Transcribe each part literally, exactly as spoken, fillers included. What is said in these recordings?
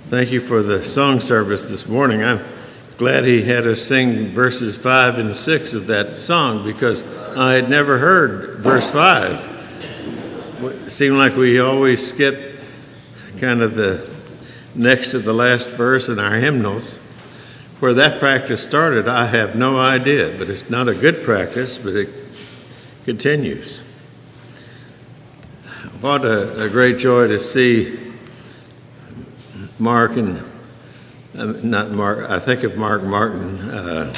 Thank you for the song service this morning. I'm glad he had us sing verses five and six of that song because I had never heard verse five. It seemed like we always skip kind of the next to the last verse in our hymnals. Where that practice started, I have no idea, but it's not a good practice, but it continues. What a, a great joy to see Mark and, uh, not Mark, I think of Mark Martin, uh,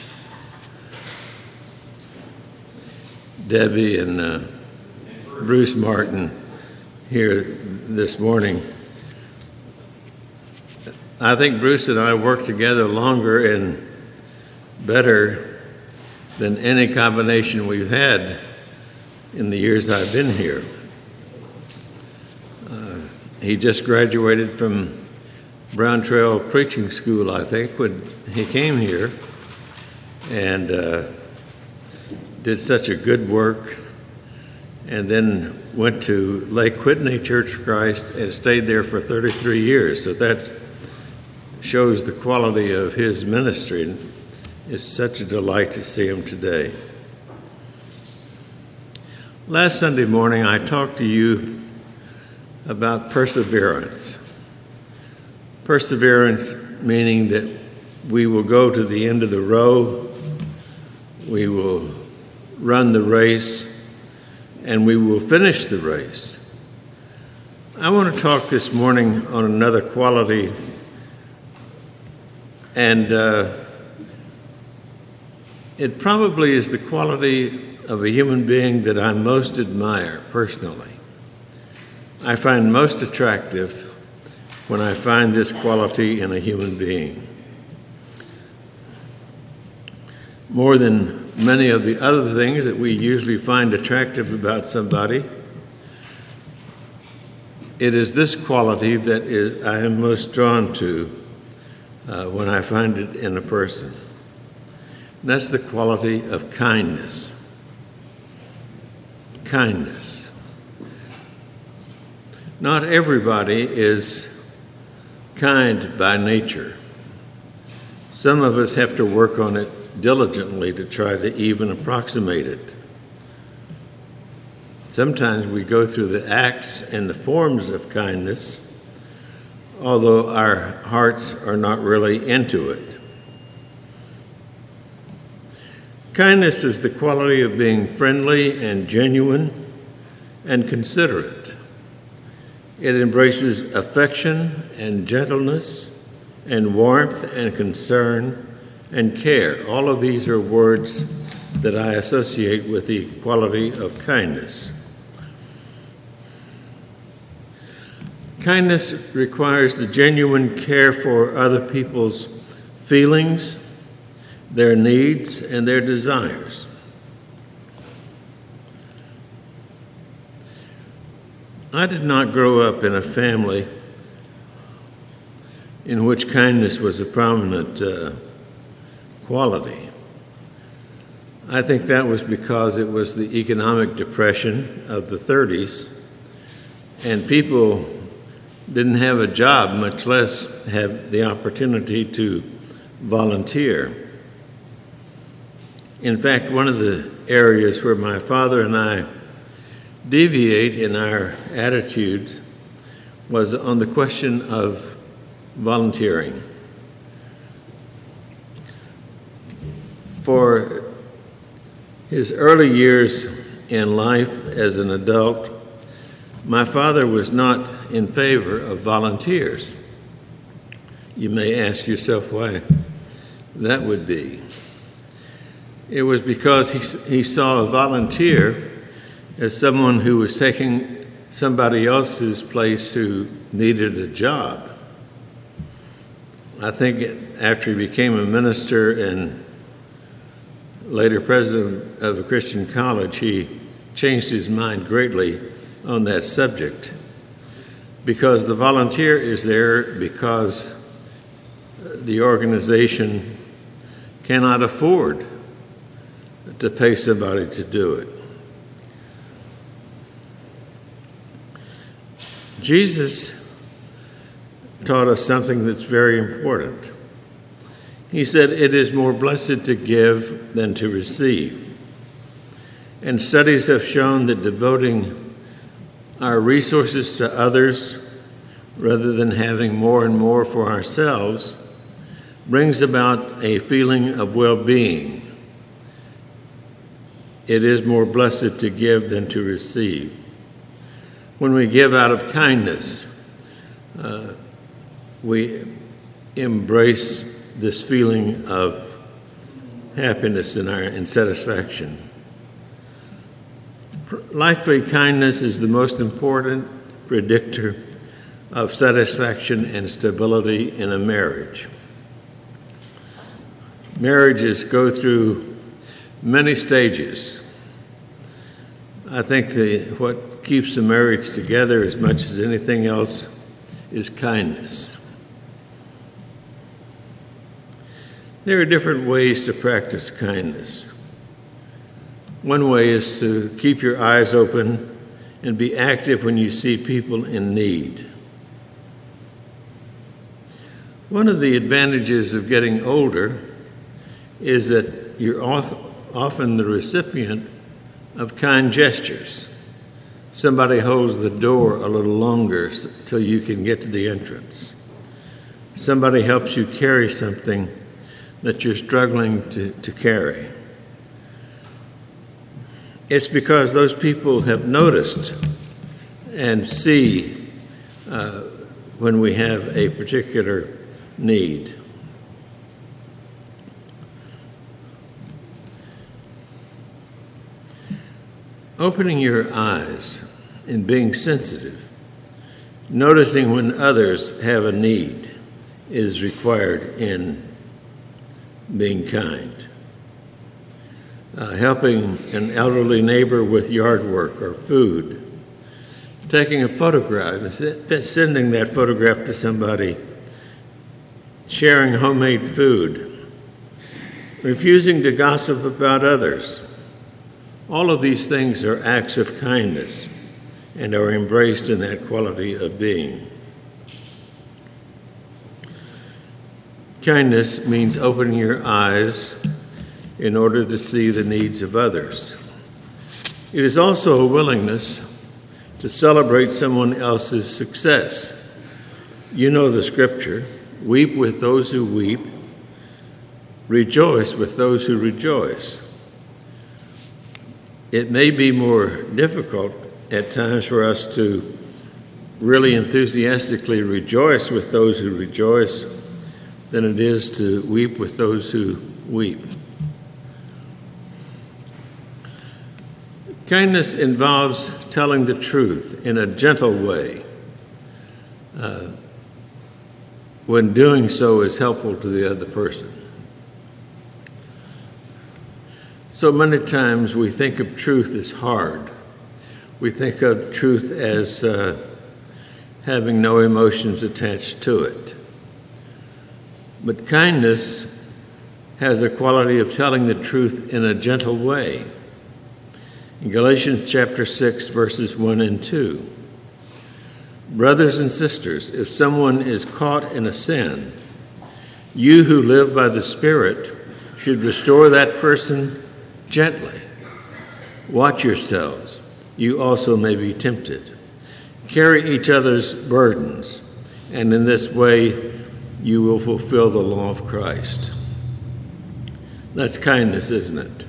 Debbie and uh, Bruce Martin here this morning. I think Bruce and I worked together longer and better than any combination we've had in the years I've been here. Uh, he just graduated from Brown Trail Preaching School, I think, when he came here, and uh, did such a good work, and then went to Lake Whitney Church of Christ and stayed there for thirty-three years. So that shows the quality of his ministry. It's such a delight to see him today. Last Sunday morning, I talked to you about perseverance. Perseverance meaning that we will go to the end of the row, we will run the race, and we will finish the race. I want to talk this morning on another quality, and uh, it probably is the quality of a human being that I most admire personally. I find most attractive when I find this quality in a human being. More than many of the other things that we usually find attractive about somebody, it is this quality that is, I am most drawn to uh, when I find it in a person. And that's the quality of kindness. Kindness. Not everybody is kind by nature. Some of us have to work on it diligently to try to even approximate it. Sometimes we go through the acts and the forms of kindness, although our hearts are not really into it. Kindness is the quality of being friendly and genuine and considerate. It embraces affection and gentleness and warmth and concern and care. All of these are words that I associate with the quality of kindness. Kindness requires the genuine care for other people's feelings, their needs, and their desires. I did not grow up in a family in which kindness was a prominent uh, quality. I think that was because it was the economic depression of the thirties, and people didn't have a job, much less have the opportunity to volunteer. In fact, one of the areas where my father and I deviate in our attitudes was on the question of volunteering. For his early years in life as an adult, my father was not in favor of volunteers. You may ask yourself why that would be. It was because he, he saw a volunteer as someone who was taking somebody else's place who needed a job. I think after he became a minister and later president of a Christian college, he changed his mind greatly on that subject, because the volunteer is there because the organization cannot afford to pay somebody to do it. Jesus taught us something that's very important. He said, "It is more blessed to give than to receive." And studies have shown that devoting our resources to others rather than having more and more for ourselves brings about a feeling of well-being. It is more blessed to give than to receive. When we give out of kindness, uh, we embrace this feeling of happiness in our and satisfaction. Likely, kindness is the most important predictor of satisfaction and stability in a marriage. Marriages go through many stages. I think the, what keeps a marriage together as much as anything else is kindness. There are different ways to practice kindness. One way is to keep your eyes open and be active when you see people in need. One of the advantages of getting older is that you're often the recipient of kind gestures. Somebody holds the door a little longer till you can get to the entrance. Somebody helps you carry something that you're struggling to, to carry. It's because those people have noticed and see uh, when we have a particular need. Opening your eyes and being sensitive, noticing when others have a need, is required in being kind. Uh, helping an elderly neighbor with yard work or food, taking a photograph and sending that photograph to somebody, sharing homemade food, refusing to gossip about others. All of these things are acts of kindness and are embraced in that quality of being. Kindness means opening your eyes in order to see the needs of others. It is also a willingness to celebrate someone else's success. You know the scripture, weep with those who weep, rejoice with those who rejoice. It may be more difficult at times for us to really enthusiastically rejoice with those who rejoice than it is to weep with those who weep. Kindness involves telling the truth in a gentle way uh, when doing so is helpful to the other person. So many times we think of truth as hard. We think of truth as uh, having no emotions attached to it. But kindness has a quality of telling the truth in a gentle way. In Galatians chapter six, verses one and two, brothers and sisters, if someone is caught in a sin, you who live by the Spirit should restore that person gently. Watch yourselves. You also may be tempted. Carry each other's burdens, and in this way you will fulfill the law of Christ. That's kindness, isn't it?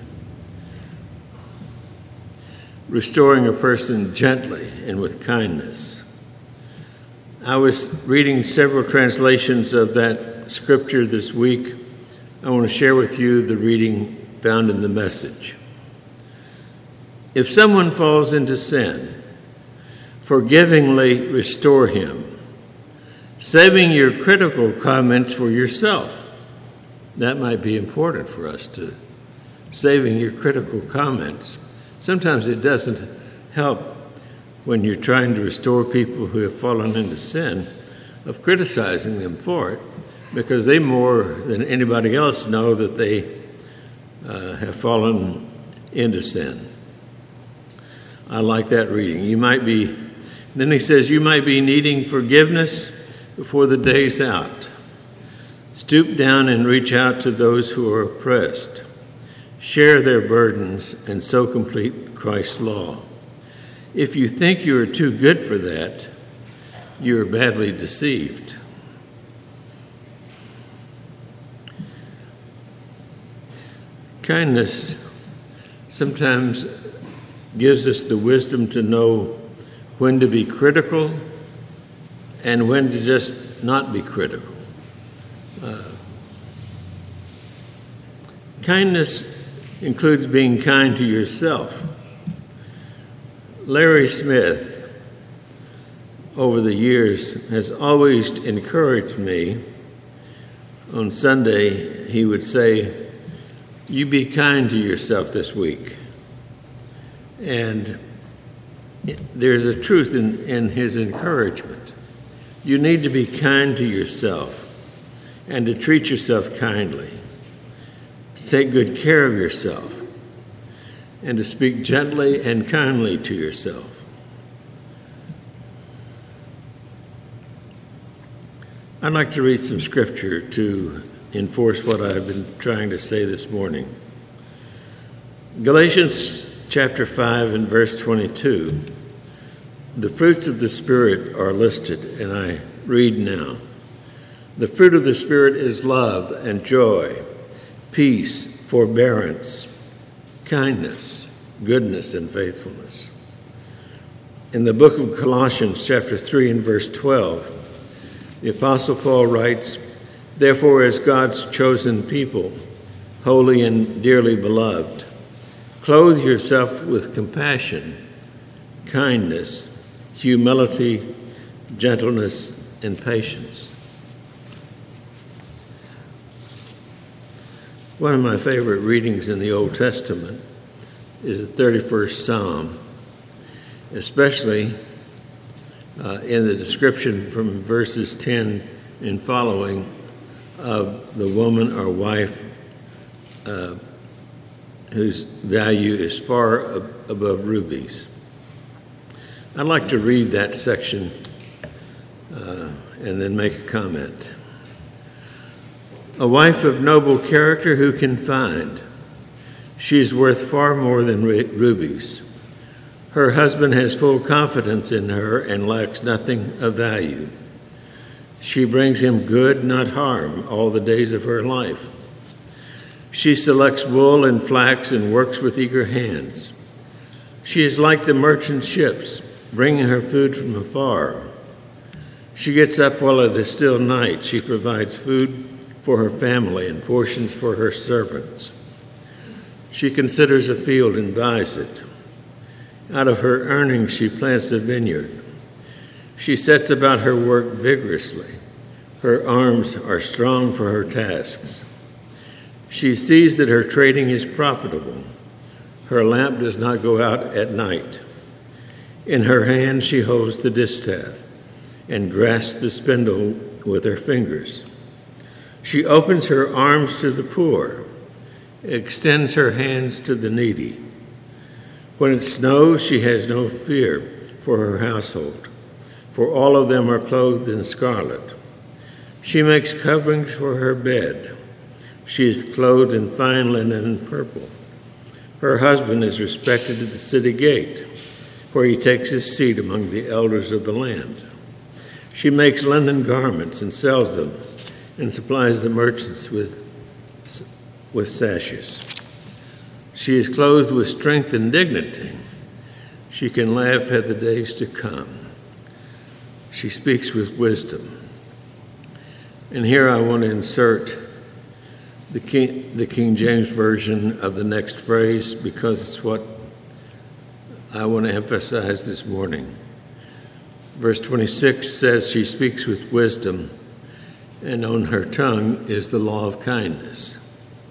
Restoring a person gently and with kindness. I was reading several translations of that scripture this week. I want to share with you the reading found in the Message. If someone falls into sin, forgivingly restore him, saving your critical comments for yourself. That might be important for us to saving your critical comments. Sometimes it doesn't help when you're trying to restore people who have fallen into sin of criticizing them for it, because they more than anybody else know that they uh, have fallen into sin. I like that reading. You might be, then he says, you might be needing forgiveness. before the day's out. Stoop down and reach out to those who are oppressed. Share their burdens and so complete Christ's law. If you think you are too good for that, you are badly deceived. Kindness sometimes gives us the wisdom to know when to be critical and when to just not be critical. Uh, kindness includes being kind to yourself. Larry Smith, over the years, has always encouraged me. On Sunday, he would say, "You be kind to yourself this week." And there's a truth in, in his encouragement. You need to be kind to yourself and to treat yourself kindly, to take good care of yourself, and to speak gently and kindly to yourself. I'd like to read some scripture to enforce what I've been trying to say this morning. Galatians chapter five and verse twenty-two. The fruits of the Spirit are listed, and I read now. The fruit of the Spirit is love and joy, peace, forbearance, kindness, goodness, and faithfulness. In the book of Colossians chapter three and verse twelve, the Apostle Paul writes, "Therefore, as God's chosen people, holy and dearly beloved, clothe yourself with compassion, kindness, humility, gentleness, and patience." One of my favorite readings in the Old Testament is the thirty-first Psalm, especially uh, in the description from verses ten and following of the woman or wife uh, whose value is far ab- above rubies. I'd like to read that section uh, and then make a comment. A wife of noble character who can find? She is worth far more than rubies. Her husband has full confidence in her and lacks nothing of value. She brings him good, not harm, all the days of her life. She selects wool and flax and works with eager hands. She is like the merchant ships, bringing her food from afar. She gets up while it is still night. She provides food for her family and portions for her servants. She considers a field and buys it. Out of her earnings she plants a vineyard. She sets about her work vigorously. Her arms are strong for her tasks. She sees that her trading is profitable. Her lamp does not go out at night. In her hand she holds the distaff and grasps the spindle with her fingers. She opens her arms to the poor, extends her hands to the needy. When it snows, she has no fear for her household, for all of them are clothed in scarlet. She makes coverings for her bed. She is clothed in fine linen and purple. Her husband is respected at the city gate, where he takes his seat among the elders of the land. She makes linen garments and sells them, and supplies the merchants with, with sashes. She is clothed with strength and dignity. She can laugh at the days to come. She speaks with wisdom. And here I want to insert the King, the King James Version of the next phrase, because it's what I want to emphasize this morning. Verse twenty-six says she speaks with wisdom, and on her tongue is the law of kindness.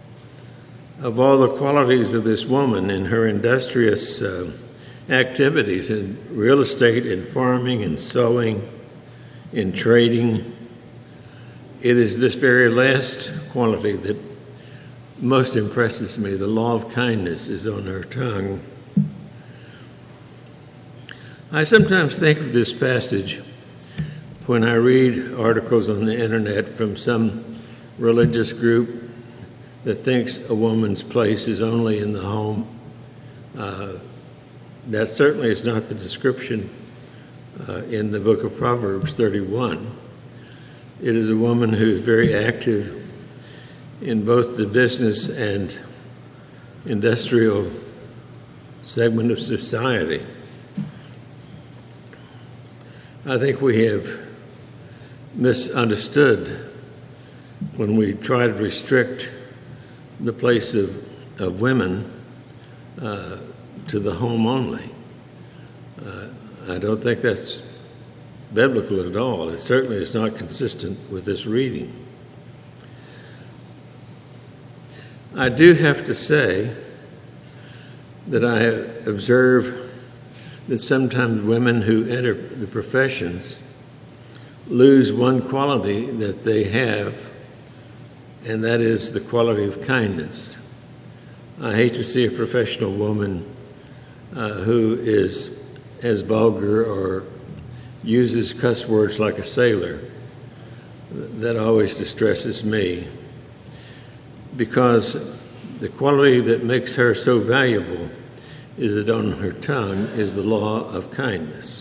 Of all the qualities of this woman in her industrious uh, activities in real estate, in farming, in sewing, in trading, it is this very last quality that most impresses me. The law of kindness is on her tongue. I sometimes think of this passage when I read articles on the internet from some religious group that thinks a woman's place is only in the home, uh, that certainly is not the description uh, in the book of Proverbs thirty-one. It is a woman who is very active in both the business and industrial segment of society. I think we have misunderstood when we try to restrict the place of, of women uh, to the home only. Uh, I don't think that's biblical at all. It certainly is not consistent with this reading. I do have to say that I observe that sometimes women who enter the professions lose one quality that they have, and that is the quality of kindness. I hate to see a professional woman uh, who is as vulgar or uses cuss words like a sailor. That always distresses me, because the quality that makes her so valuable is that on her tongue is the law of kindness.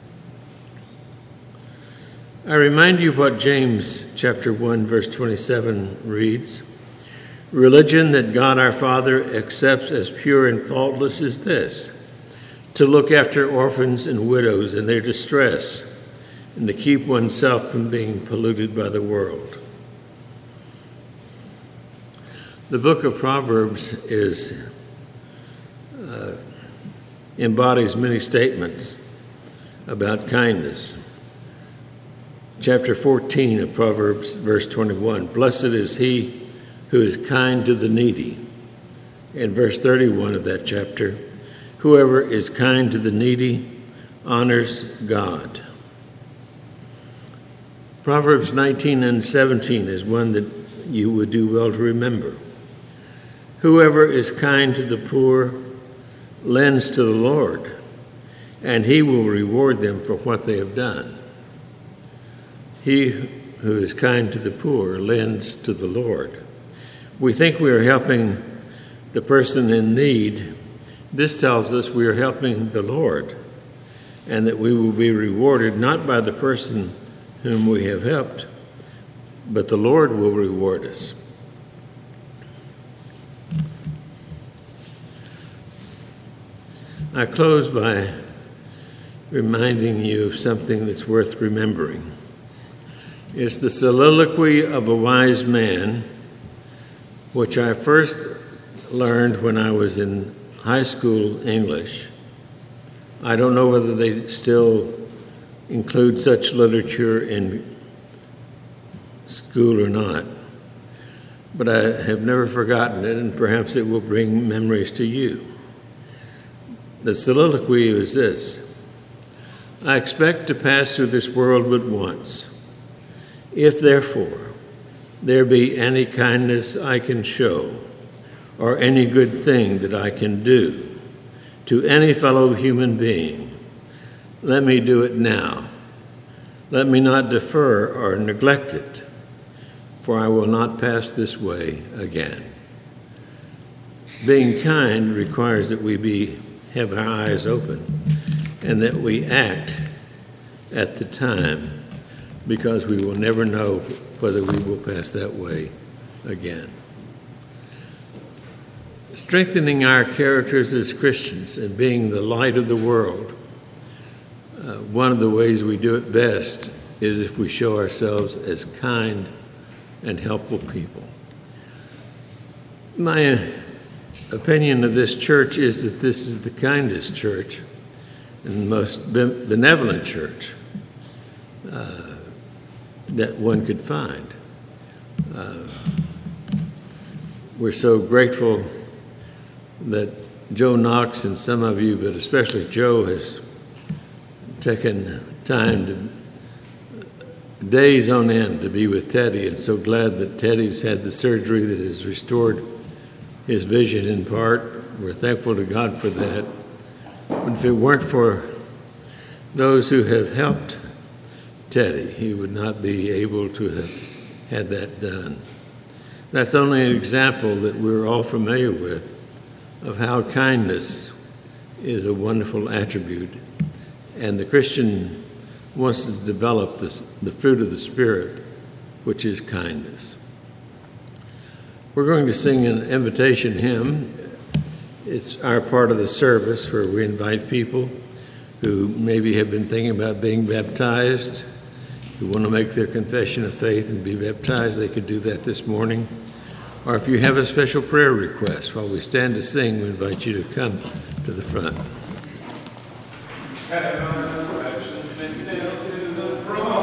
I remind you what James chapter one, verse twenty-seven reads. Religion that God our Father accepts as pure and faultless is this, to look after orphans and widows in their distress, and to keep oneself from being polluted by the world. The book of Proverbs is uh, embodies many statements about kindness. Chapter fourteen of Proverbs, verse twenty-one, blessed is he who is kind to the needy. In verse thirty-one of that chapter, whoever is kind to the needy honors God. Proverbs nineteen and seventeen is one that you would do well to remember. Whoever is kind to the poor lends to the Lord, and he will reward them for what they have done. He who is kind to the poor lends to the Lord. We think we are helping the person in need. This tells us we are helping the Lord, and that we will be rewarded not by the person whom we have helped, but the Lord will reward us. I close by reminding you of something that's worth remembering. It's the soliloquy of a wise man, which I first learned when I was in high school English. I don't know whether they still include such literature in school or not, but I have never forgotten it, and perhaps it will bring memories to you. The soliloquy is this: I expect to pass through this world but once. If, therefore, there be any kindness I can show, or any good thing that I can do to any fellow human being, let me do it now. Let me not defer or neglect it, for I will not pass this way again. Being kind requires that we be have our eyes open and that we act at the time, because we will never know whether we will pass that way again. Strengthening our characters as Christians and being the light of the world, uh, one of the ways we do it best is if we show ourselves as kind and helpful people. My opinion of this church is that this is the kindest church and the most benevolent church uh, that one could find. Uh, we're so grateful that Joe Knox and some of you, but especially Joe, has taken time to days on end to be with Teddy, and so glad that Teddy's had the surgery that has restored his vision in part. We're thankful to God for that. But if it weren't for those who have helped Teddy. He would not be able to have had that done. That's only an example that we're all familiar with of how kindness is a wonderful attribute. And the Christian wants to develop this, the fruit of the Spirit, which is kindness. We're going to sing an invitation hymn. It's our part of the service where we invite people who maybe have been thinking about being baptized, who want to make their confession of faith and be baptized. They could do that this morning. Or if you have a special prayer request, while we stand to sing, we invite you to come to the front. Heaven, directions been nailed to the cross.